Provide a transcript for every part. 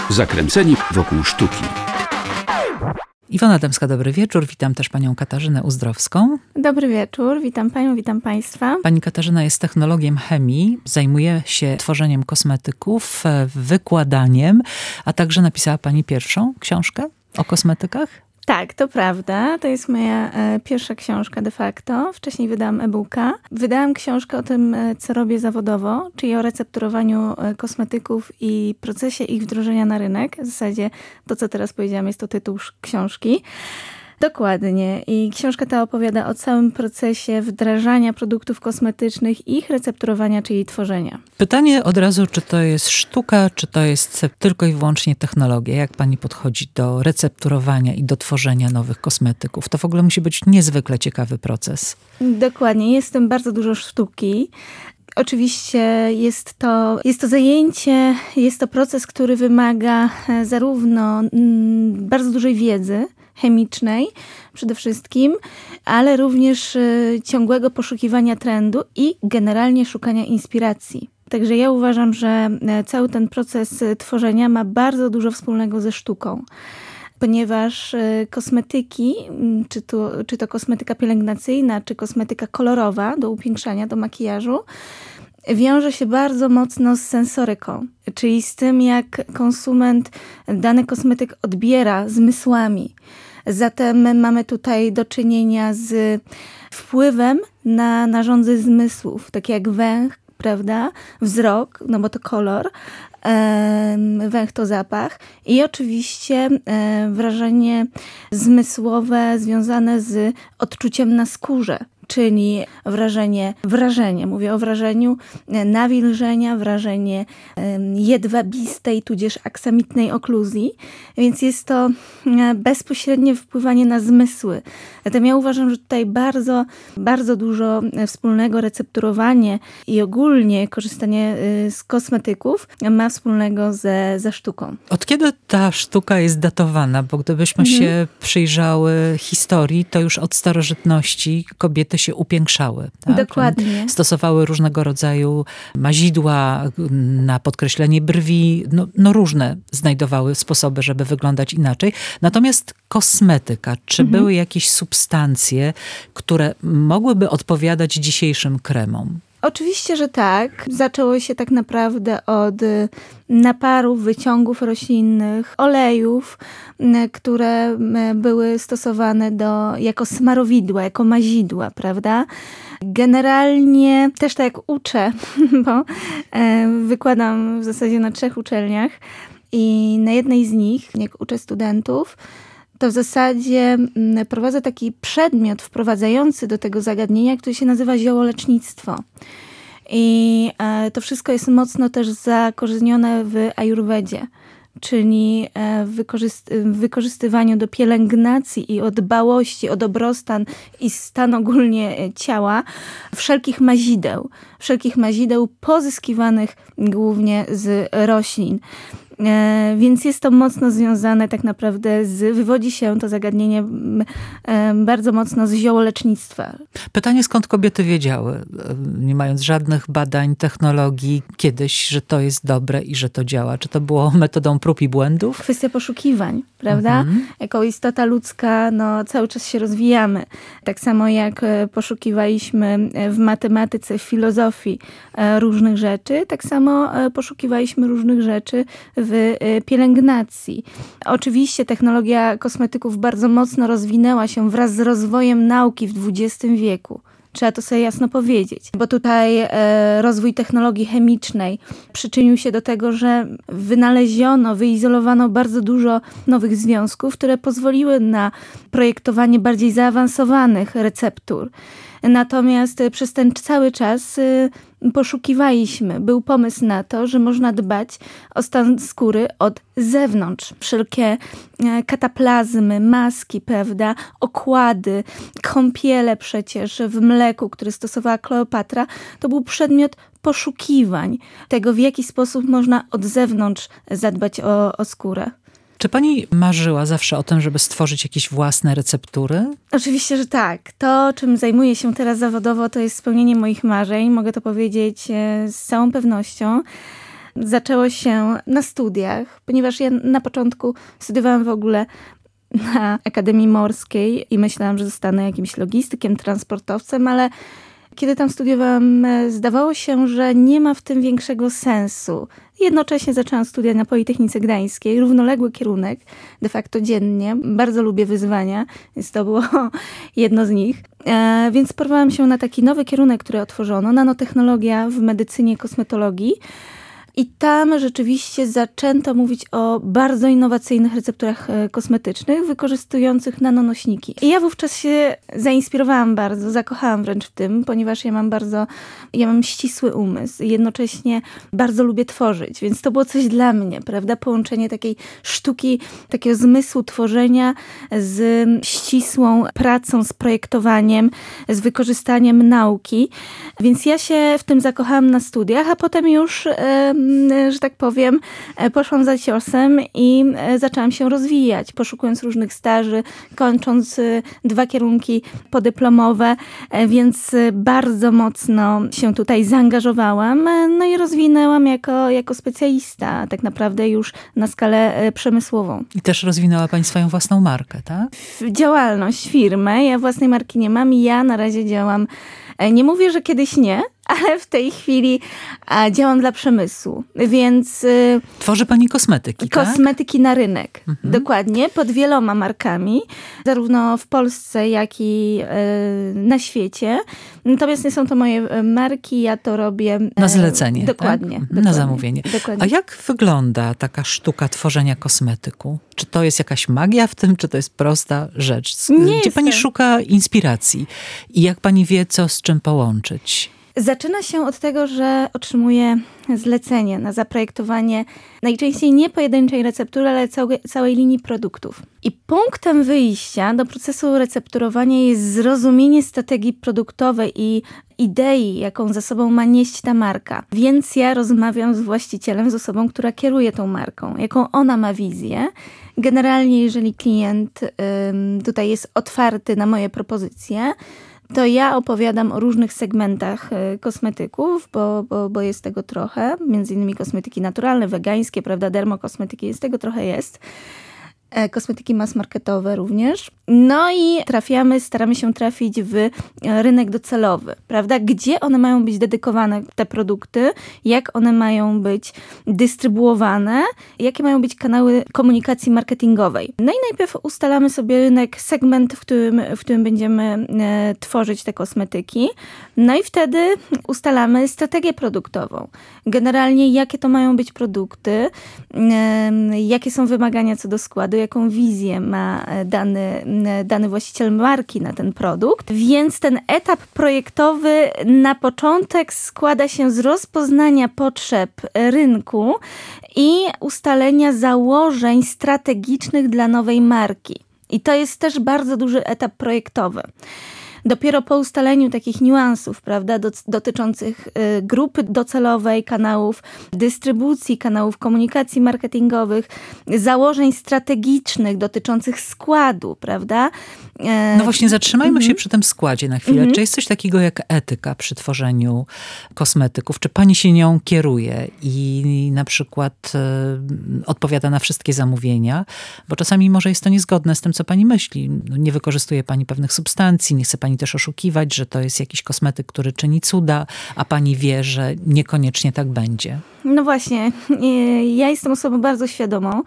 Zakręceni wokół sztuki. Iwona Dębska, dobry wieczór. Witam też panią Katarzynę Uzdrowską. Dobry wieczór, witam panią, witam państwa. Pani Katarzyna jest technologiem chemii, zajmuje się tworzeniem kosmetyków, wykładaniem, a także napisała pani pierwszą książkę o kosmetykach? Tak, to prawda. To jest moja pierwsza książka de facto. Wcześniej wydałam e-booka. Wydałam książkę o tym, co robię zawodowo, czyli o recepturowaniu kosmetyków i procesie ich wdrożenia na rynek. W zasadzie to, co teraz powiedziałam, jest to tytuł książki. Dokładnie. I książka ta opowiada o całym procesie wdrażania produktów kosmetycznych i ich recepturowania, czyli tworzenia. Pytanie od razu, czy to jest sztuka, czy to jest tylko i wyłącznie technologia? Jak pani podchodzi do recepturowania i do tworzenia nowych kosmetyków? To w ogóle musi być niezwykle ciekawy proces. Dokładnie. Jest w tym bardzo dużo sztuki. Oczywiście jest to zajęcie, jest to proces, który wymaga zarówno bardzo dużej wiedzy chemicznej przede wszystkim, ale również ciągłego poszukiwania trendu i generalnie szukania inspiracji. Także ja uważam, że cały ten proces tworzenia ma bardzo dużo wspólnego ze sztuką. Ponieważ kosmetyki, czy to kosmetyka pielęgnacyjna, czy kosmetyka kolorowa do upiększania, do makijażu, wiąże się bardzo mocno z sensoryką, czyli z tym, jak konsument dany kosmetyk odbiera zmysłami. Zatem mamy tutaj do czynienia z wpływem na narządy zmysłów, takie jak węch, prawda, wzrok, no bo to kolor, węch to zapach i oczywiście wrażenie zmysłowe związane z odczuciem na skórze. Czyli wrażenie, mówię o wrażeniu nawilżenia, wrażenie jedwabistej, tudzież aksamitnej okluzji, więc jest to bezpośrednie wpływanie na zmysły. Zatem ja uważam, że tutaj bardzo, bardzo dużo wspólnego recepturowanie i ogólnie korzystanie z kosmetyków ma wspólnego ze sztuką. Od kiedy ta sztuka jest datowana? Bo gdybyśmy się przyjrzały historii, to już od starożytności kobiety się upiększały. Tak? Dokładnie. Stosowały różnego rodzaju mazidła na podkreślenie brwi. No różne znajdowały sposoby, żeby wyglądać inaczej. Natomiast kosmetyka, czy były jakieś substancje, które mogłyby odpowiadać dzisiejszym kremom? Oczywiście, że tak. Zaczęło się tak naprawdę od naparów, wyciągów roślinnych, olejów, które były stosowane jako smarowidła, jako mazidła, prawda? Generalnie też tak jak uczę, bo wykładam w zasadzie na 3 uczelniach i na jednej z nich, jak uczę studentów, to w zasadzie prowadzę taki przedmiot wprowadzający do tego zagadnienia, który się nazywa ziołolecznictwo. I to wszystko jest mocno też zakorzenione w ajurwedzie, czyli w wykorzystywaniu do pielęgnacji i o dbałości o dobrostan i stan ogólnie ciała wszelkich mazideł pozyskiwanych głównie z roślin. Więc jest to mocno związane tak naprawdę wywodzi się to zagadnienie bardzo mocno z ziołolecznictwa. Pytanie, skąd kobiety wiedziały, nie mając żadnych badań, technologii kiedyś, że to jest dobre i że to działa? Czy to było metodą prób i błędów? Kwestia poszukiwań, prawda? Jako istota ludzka cały czas się rozwijamy. Tak samo jak poszukiwaliśmy w matematyce, w filozofii różnych rzeczy, tak samo poszukiwaliśmy różnych rzeczy w pielęgnacji. Oczywiście technologia kosmetyków bardzo mocno rozwinęła się wraz z rozwojem nauki w XX wieku. Trzeba to sobie jasno powiedzieć, bo tutaj rozwój technologii chemicznej przyczynił się do tego, że wyizolowano bardzo dużo nowych związków, które pozwoliły na projektowanie bardziej zaawansowanych receptur. Natomiast przez ten cały czas poszukiwaliśmy. Był pomysł na to, że można dbać o stan skóry od zewnątrz. Wszelkie kataplazmy, maski, prawda, okłady, kąpiele przecież w mleku, które stosowała Kleopatra, to był przedmiot poszukiwań tego, w jaki sposób można od zewnątrz zadbać o skórę. Czy pani marzyła zawsze o tym, żeby stworzyć jakieś własne receptury? Oczywiście, że tak. To, czym zajmuję się teraz zawodowo, to jest spełnienie moich marzeń. Mogę to powiedzieć z całą pewnością. zaczęło się na studiach, ponieważ ja na początku studiowałam w ogóle na Akademii Morskiej i myślałam, że zostanę jakimś logistykiem, transportowcem, ale kiedy tam studiowałam, zdawało się, że nie ma w tym większego sensu. Jednocześnie zaczęłam studia na Politechnice Gdańskiej, równoległy kierunek, de facto dziennie. Bardzo lubię wyzwania, więc to było jedno z nich. Więc porwałam się na taki nowy kierunek, który otworzono, nanotechnologia w medycynie, kosmetologii. I tam rzeczywiście zaczęto mówić o bardzo innowacyjnych recepturach kosmetycznych wykorzystujących nanonośniki. I ja wówczas się zainspirowałam bardzo, zakochałam wręcz w tym, ponieważ ja mam ścisły umysł i jednocześnie bardzo lubię tworzyć, więc to było coś dla mnie, prawda? Połączenie takiej sztuki, takiego zmysłu tworzenia z ścisłą pracą, z projektowaniem, z wykorzystaniem nauki. Więc ja się w tym zakochałam na studiach, a potem już że tak powiem, poszłam za ciosem i zaczęłam się rozwijać, poszukując różnych staży, kończąc 2 kierunki podyplomowe, więc bardzo mocno się tutaj zaangażowałam, no i rozwinęłam jako specjalista, tak naprawdę już na skalę przemysłową. I też rozwinęła pani swoją własną markę, tak? Działalność, firmę. Ja własnej marki nie mam i ja na razie działam, nie mówię, że kiedyś nie, ale w tej chwili działam dla przemysłu, więc... Tworzy pani kosmetyki, tak? Kosmetyki na rynek, dokładnie, pod wieloma markami, zarówno w Polsce, jak i na świecie. Natomiast nie są to moje marki, ja to robię... Na zlecenie, dokładnie, tak? dokładnie. Na zamówienie. Dokładnie. A jak wygląda taka sztuka tworzenia kosmetyku? Czy to jest jakaś magia w tym, czy to jest prosta rzecz? Gdzie pani szuka inspiracji? I jak pani wie, co z czym połączyć? Zaczyna się od tego, że otrzymuję zlecenie na zaprojektowanie najczęściej nie pojedynczej receptury, ale całej linii produktów. I punktem wyjścia do procesu recepturowania jest zrozumienie strategii produktowej i idei, jaką za sobą ma nieść ta marka. Więc ja rozmawiam z właścicielem, z osobą, która kieruje tą marką, jaką ona ma wizję. Generalnie, jeżeli klient tutaj jest otwarty na moje propozycje, to ja opowiadam o różnych segmentach kosmetyków, bo jest tego trochę. Między innymi kosmetyki naturalne, wegańskie, prawda, dermokosmetyki, jest tego trochę jest. Kosmetyki mass-marketowe również. No i staramy się trafić w rynek docelowy, prawda? Gdzie one mają być dedykowane, te produkty, jak one mają być dystrybuowane, jakie mają być kanały komunikacji marketingowej. No i najpierw ustalamy sobie rynek, segment, w którym będziemy tworzyć te kosmetyki. No i wtedy ustalamy strategię produktową. Generalnie jakie to mają być produkty, jakie są wymagania co do składu, jaką wizję ma dany właściciel marki na ten produkt. Więc ten etap projektowy na początek składa się z rozpoznania potrzeb rynku i ustalenia założeń strategicznych dla nowej marki. I to jest też bardzo duży etap projektowy. Dopiero po ustaleniu takich niuansów, prawda, dotyczących grupy docelowej, kanałów dystrybucji, kanałów komunikacji marketingowych, założeń strategicznych dotyczących składu, prawda? No właśnie, zatrzymajmy się przy tym składzie na chwilę. Czy jest coś takiego jak etyka przy tworzeniu kosmetyków? Czy pani się nią kieruje i na przykład odpowiada na wszystkie zamówienia? Bo czasami może jest to niezgodne z tym, co pani myśli. Nie wykorzystuje pani pewnych substancji, nie chce pani też oszukiwać, że to jest jakiś kosmetyk, który czyni cuda, a pani wie, że niekoniecznie tak będzie. No właśnie, ja jestem osobą bardzo świadomą.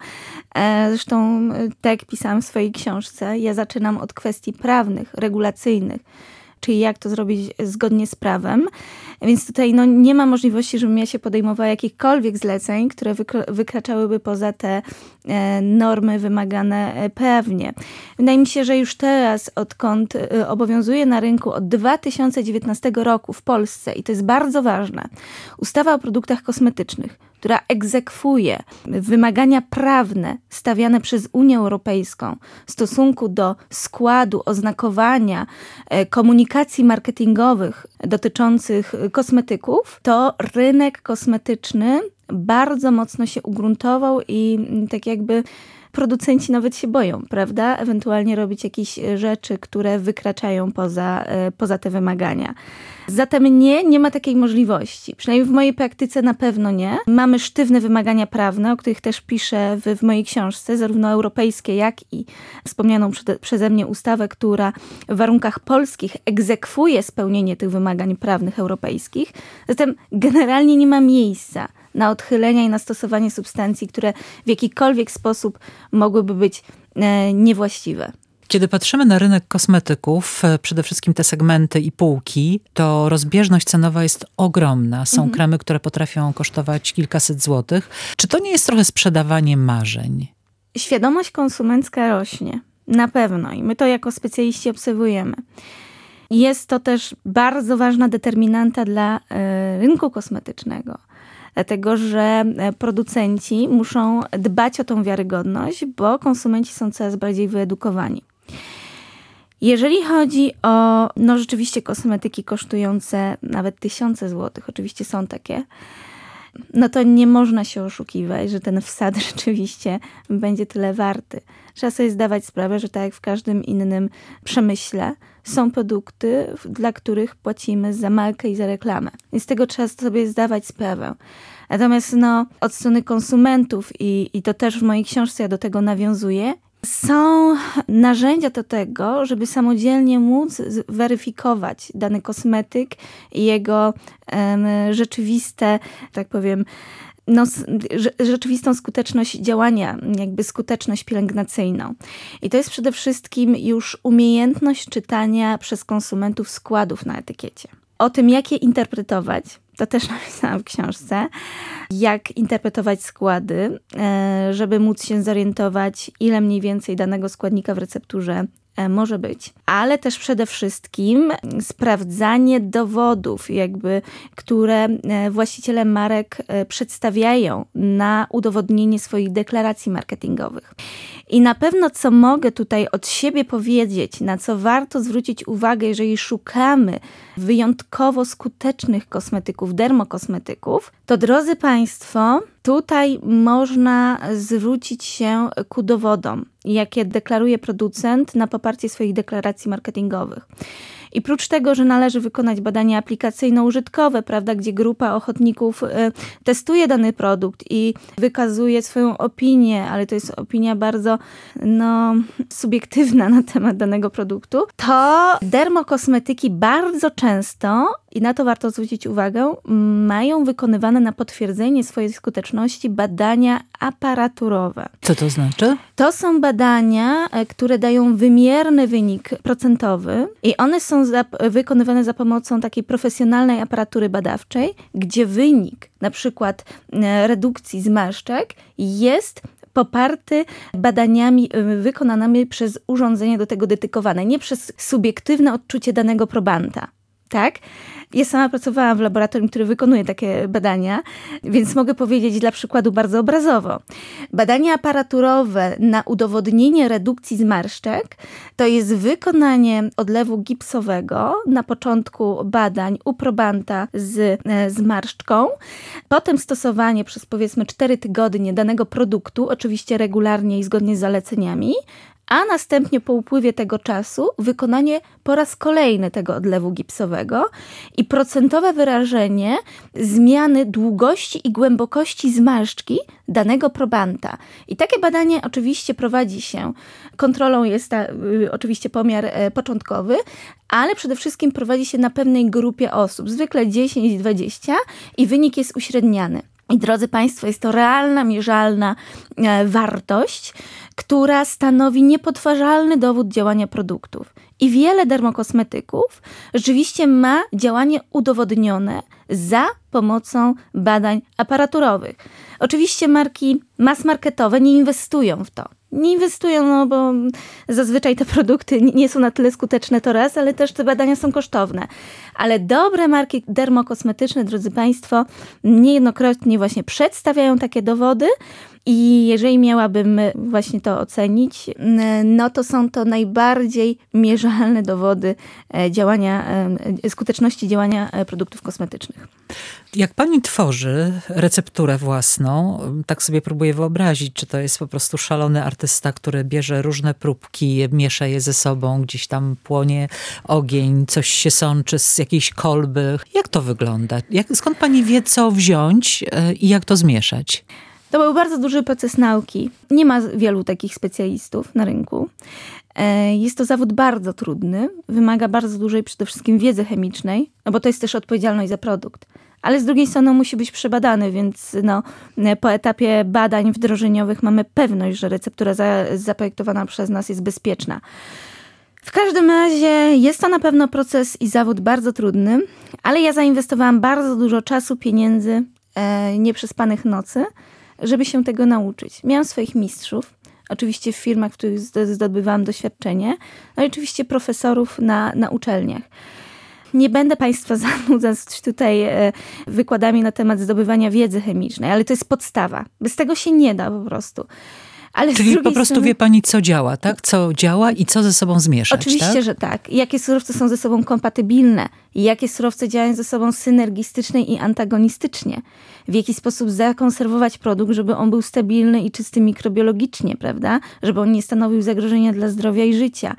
Zresztą tak jak pisałam w swojej książce, ja zaczynam od kwestii prawnych, regulacyjnych, czyli jak to zrobić zgodnie z prawem. Więc tutaj nie ma możliwości, żebym ja się podejmowała jakichkolwiek zleceń, które wykraczałyby poza te normy wymagane prawnie. Wydaje mi się, że już teraz, odkąd obowiązuje na rynku od 2019 roku w Polsce, i to jest bardzo ważne, ustawa o produktach kosmetycznych, która egzekwuje wymagania prawne stawiane przez Unię Europejską w stosunku do składu, oznakowania, komunikacji marketingowych dotyczących kosmetyków, to rynek kosmetyczny bardzo mocno się ugruntował i tak jakby producenci nawet się boją, prawda? Ewentualnie robić jakieś rzeczy, które wykraczają poza te wymagania. Zatem nie ma takiej możliwości. Przynajmniej w mojej praktyce na pewno nie. Mamy sztywne wymagania prawne, o których też piszę w mojej książce, zarówno europejskie, jak i wspomnianą przeze mnie ustawę, która w warunkach polskich egzekwuje spełnienie tych wymagań prawnych europejskich. Zatem generalnie nie ma miejsca na odchylenia i na stosowanie substancji, które w jakikolwiek sposób mogłyby być niewłaściwe. Kiedy patrzymy na rynek kosmetyków, przede wszystkim te segmenty i półki, to rozbieżność cenowa jest ogromna. Są kremy, które potrafią kosztować kilkaset złotych. Czy to nie jest trochę sprzedawanie marzeń? Świadomość konsumencka rośnie. Na pewno. I my to jako specjaliści obserwujemy. Jest to też bardzo ważna determinanta dla rynku kosmetycznego. Dlatego, że producenci muszą dbać o tą wiarygodność, bo konsumenci są coraz bardziej wyedukowani. Jeżeli chodzi o rzeczywiście kosmetyki kosztujące nawet tysiące złotych, oczywiście są takie, to nie można się oszukiwać, że ten wsad rzeczywiście będzie tyle warty. Trzeba sobie zdawać sprawę, że tak jak w każdym innym przemyśle, są produkty, dla których płacimy za markę i za reklamę. I z tego trzeba sobie zdawać sprawę. Natomiast od strony konsumentów, i to też w mojej książce ja do tego nawiązuję, są narzędzia do tego, żeby samodzielnie móc weryfikować dany kosmetyk i jego rzeczywiste, tak powiem, rzeczywistą skuteczność działania, jakby skuteczność pielęgnacyjną. I to jest przede wszystkim już umiejętność czytania przez konsumentów składów na etykiecie. O tym, jak je interpretować, to też napisałam w książce, jak interpretować składy, żeby móc się zorientować, ile mniej więcej danego składnika w recepturze może być. Ale też przede wszystkim sprawdzanie dowodów, które właściciele marek przedstawiają na udowodnienie swoich deklaracji marketingowych. I na pewno, co mogę tutaj od siebie powiedzieć, na co warto zwrócić uwagę, jeżeli szukamy wyjątkowo skutecznych kosmetyków, dermokosmetyków, to drodzy Państwo, tutaj można zwrócić się ku dowodom, jakie deklaruje producent na poparcie swoich deklaracji marketingowych. I prócz tego, że należy wykonać badania aplikacyjno-użytkowe, prawda, gdzie grupa ochotników testuje dany produkt i wykazuje swoją opinię, ale to jest opinia bardzo subiektywna na temat danego produktu, to dermokosmetyki bardzo często, i na to warto zwrócić uwagę, mają wykonywane na potwierdzenie swojej skuteczności badania aparaturowe. Co to znaczy? To są badania, które dają wymierny wynik procentowy i one są wykonywane za pomocą takiej profesjonalnej aparatury badawczej, gdzie wynik na przykład redukcji zmarszczek jest poparty badaniami wykonanymi przez urządzenie do tego dedykowane, nie przez subiektywne odczucie danego probanta. Tak? Ja sama pracowałam w laboratorium, które wykonuje takie badania, więc mogę powiedzieć dla przykładu bardzo obrazowo. Badania aparaturowe na udowodnienie redukcji zmarszczek to jest wykonanie odlewu gipsowego na początku badań u probanta z zmarszczką, potem stosowanie przez powiedzmy 4 tygodnie danego produktu, oczywiście regularnie i zgodnie z zaleceniami, a następnie po upływie tego czasu wykonanie po raz kolejny tego odlewu gipsowego i procentowe wyrażenie zmiany długości i głębokości zmarszczki danego probanta. I takie badanie oczywiście prowadzi się, kontrolą jest oczywiście pomiar początkowy, ale przede wszystkim prowadzi się na pewnej grupie osób, zwykle 10-20 i wynik jest uśredniany. I drodzy Państwo, jest to realna, mierzalna wartość, która stanowi niepodważalny dowód działania produktów. I wiele dermokosmetyków rzeczywiście ma działanie udowodnione za pomocą badań aparaturowych. Oczywiście marki mass-marketowe nie inwestują w to. Nie inwestują, bo zazwyczaj te produkty nie są na tyle skuteczne, to raz, ale też te badania są kosztowne. Ale dobre marki dermokosmetyczne, drodzy Państwo, niejednokrotnie właśnie przedstawiają takie dowody i jeżeli miałabym właśnie to ocenić, to są to najbardziej mierzalne niewyczuwalne dowody skuteczności działania produktów kosmetycznych. Jak pani tworzy recepturę własną, tak sobie próbuję wyobrazić, czy to jest po prostu szalony artysta, który bierze różne próbki, miesza je ze sobą, gdzieś tam płonie ogień, coś się sączy z jakiejś kolby. Jak to wygląda? Skąd pani wie, co wziąć i jak to zmieszać? To był bardzo duży proces nauki. Nie ma wielu takich specjalistów na rynku. Jest to zawód bardzo trudny, wymaga bardzo dużej przede wszystkim wiedzy chemicznej, no bo to jest też odpowiedzialność za produkt. Ale z drugiej strony musi być przebadany, więc po etapie badań wdrożeniowych mamy pewność, że receptura zaprojektowana przez nas jest bezpieczna. W każdym razie jest to na pewno proces i zawód bardzo trudny, ale ja zainwestowałam bardzo dużo czasu, pieniędzy, nieprzespanych nocy, żeby się tego nauczyć. Miałam swoich mistrzów, oczywiście w firmach, w których zdobywałam doświadczenie, no i oczywiście profesorów na uczelniach. Nie będę Państwa zanudzać tutaj wykładami na temat zdobywania wiedzy chemicznej, ale to jest podstawa. Bez tego się nie da po prostu. Ale czyli po prostu wie pani, co działa, tak? Co działa i co ze sobą zmieszać, oczywiście, tak? że tak. Jakie surowce są ze sobą kompatybilne i jakie surowce działają ze sobą synergistycznie i antagonistycznie. W jaki sposób zakonserwować produkt, żeby on był stabilny i czysty mikrobiologicznie, prawda? Żeby on nie stanowił zagrożenia dla zdrowia i życia.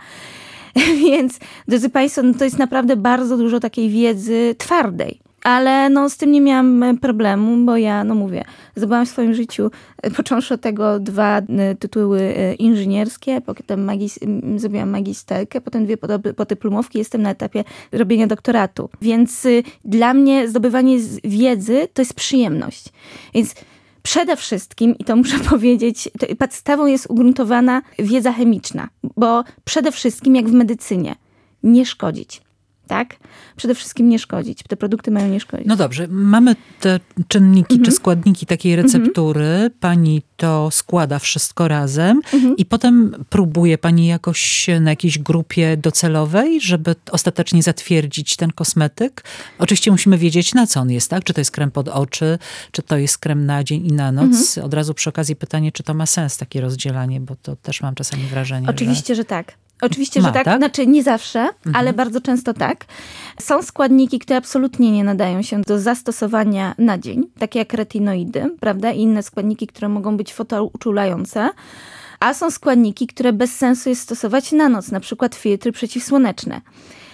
Więc, drodzy Państwo, to jest naprawdę bardzo dużo takiej wiedzy twardej. Ale z tym nie miałam problemu, bo ja, mówię, zdobyłam w swoim życiu, począwszy od tego 2 tytuły inżynierskie, potem zrobiłam magisterkę, potem 2 podyplomówki, jestem na etapie robienia doktoratu. Więc dla mnie zdobywanie wiedzy to jest przyjemność. Więc przede wszystkim, i to muszę powiedzieć, podstawą jest ugruntowana wiedza chemiczna, bo przede wszystkim, jak w medycynie, nie szkodzić. Tak? Przede wszystkim nie szkodzić. Te produkty mają nie szkodzić. No dobrze, mamy te czynniki czy składniki takiej receptury. Pani to składa wszystko razem i potem próbuje pani jakoś na jakiejś grupie docelowej, żeby ostatecznie zatwierdzić ten kosmetyk. Oczywiście musimy wiedzieć, na co on jest, tak? Czy to jest krem pod oczy, czy to jest krem na dzień i na noc. Od razu przy okazji pytanie, czy to ma sens takie rozdzielanie, bo to też mam czasami wrażenie, Oczywiście, że tak. Oczywiście, że tak. Znaczy nie zawsze, ale bardzo często tak. Są składniki, które absolutnie nie nadają się do zastosowania na dzień, takie jak retinoidy, prawda? I inne składniki, które mogą być fotouczulające. A są składniki, które bez sensu jest stosować na noc, na przykład filtry przeciwsłoneczne.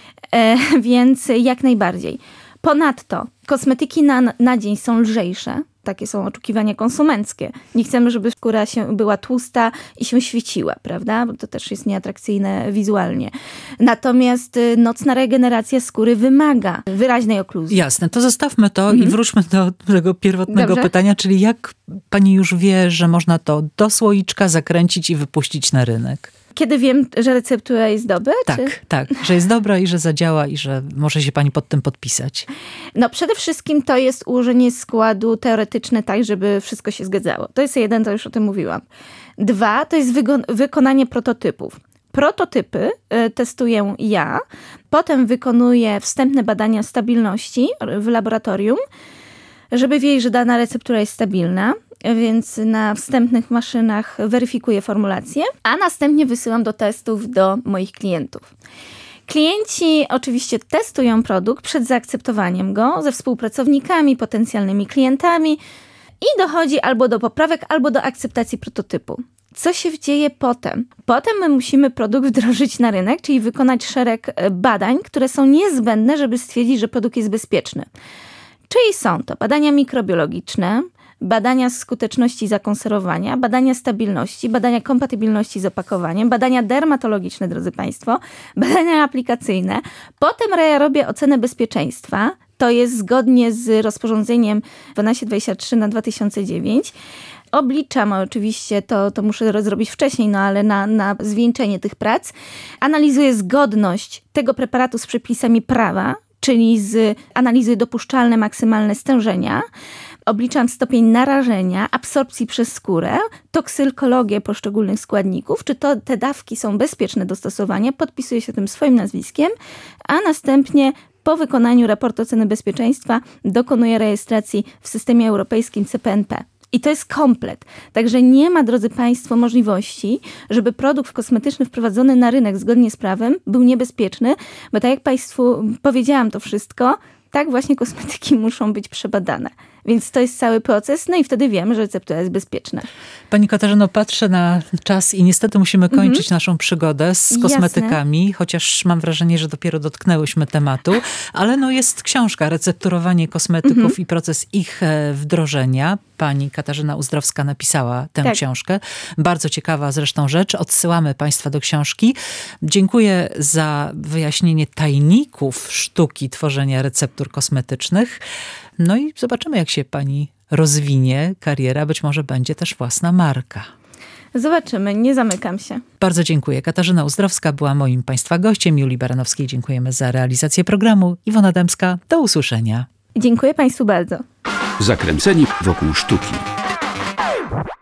Więc jak najbardziej. Ponadto kosmetyki na dzień są lżejsze. Takie są oczekiwania konsumenckie. Nie chcemy, żeby skóra była tłusta i się świeciła, prawda? Bo to też jest nieatrakcyjne wizualnie. Natomiast nocna regeneracja skóry wymaga wyraźnej okluzji. Jasne, to zostawmy to i wróćmy do tego pierwotnego pytania, czyli jak pani już wie, że można to do słoiczka zakręcić i wypuścić na rynek? Kiedy wiem, że receptura jest dobra? Tak, że jest dobra i że zadziała i że może się pani pod tym podpisać. Przede wszystkim to jest ułożenie składu teoretyczne tak, żeby wszystko się zgadzało. To jest 1, to już o tym mówiłam. 2, to jest wykonanie prototypów. Prototypy testuję ja, potem wykonuję wstępne badania stabilności w laboratorium, żeby wiedzieć, że dana receptura jest stabilna, więc na wstępnych maszynach weryfikuję formulację, a następnie wysyłam do testów do moich klientów. Klienci oczywiście testują produkt przed zaakceptowaniem go ze współpracownikami, potencjalnymi klientami i dochodzi albo do poprawek, albo do akceptacji prototypu. Co się dzieje potem? Potem my musimy produkt wdrożyć na rynek, czyli wykonać szereg badań, które są niezbędne, żeby stwierdzić, że produkt jest bezpieczny. Czyli są to badania mikrobiologiczne, badania skuteczności zakonserwowania, badania stabilności, badania kompatybilności z opakowaniem, badania dermatologiczne, drodzy Państwo, badania aplikacyjne. Potem ja robię ocenę bezpieczeństwa. To jest zgodnie z rozporządzeniem 1223/2009. Obliczam oczywiście, to muszę zrobić wcześniej, ale na zwieńczenie tych prac. Analizuję zgodność tego preparatu z przepisami prawa, czyli z analizy dopuszczalne maksymalne stężenia. Obliczam stopień narażenia, absorpcji przez skórę, toksykologię poszczególnych składników, czy te dawki są bezpieczne do stosowania, podpisuję się tym swoim nazwiskiem, a następnie po wykonaniu raportu oceny bezpieczeństwa dokonuję rejestracji w systemie europejskim CPNP. I to jest komplet. Także nie ma, drodzy Państwo, możliwości, żeby produkt kosmetyczny wprowadzony na rynek zgodnie z prawem był niebezpieczny, bo tak jak Państwu powiedziałam to wszystko, tak właśnie kosmetyki muszą być przebadane. Więc to jest cały proces, no i wtedy wiemy, że receptura jest bezpieczna. Pani Katarzyno, patrzę na czas i niestety musimy kończyć naszą przygodę z kosmetykami, chociaż mam wrażenie, że dopiero dotknęłyśmy tematu, ale jest książka Recepturowanie kosmetyków i proces ich wdrożenia. Pani Katarzyna Uzdrowska napisała tę książkę. Bardzo ciekawa zresztą rzecz. Odsyłamy Państwa do książki. Dziękuję za wyjaśnienie tajników sztuki tworzenia receptur kosmetycznych. No i zobaczymy, jak się pani rozwinie kariera. Być może będzie też własna marka. Zobaczymy, nie zamykam się. Bardzo dziękuję. Katarzyna Uzdrowska była moim Państwa gościem. Julii Baranowskiej dziękujemy za realizację programu. Iwona Dębska, do usłyszenia. Dziękuję Państwu bardzo. Zakręceni wokół sztuki.